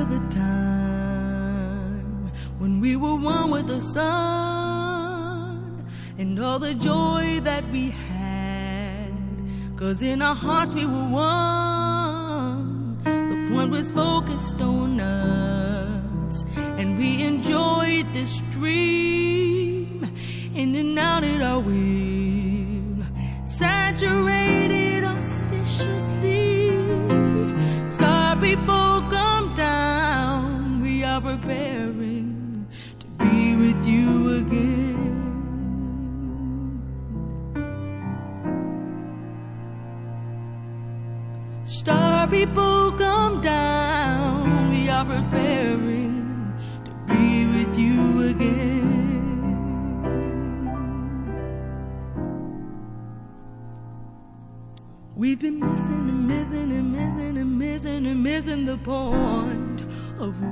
remember the time when we were one with the sun and all the joy that we had, 'cause in our hearts we were one. The point was focused on us, and we enjoyed this dream. In and out at our will, saturated auspiciously. Star before come down, we are preparing to be with you again. Star people come down, we are preparing to be with you again. We've been missing and missing and missing and missing and missing the point of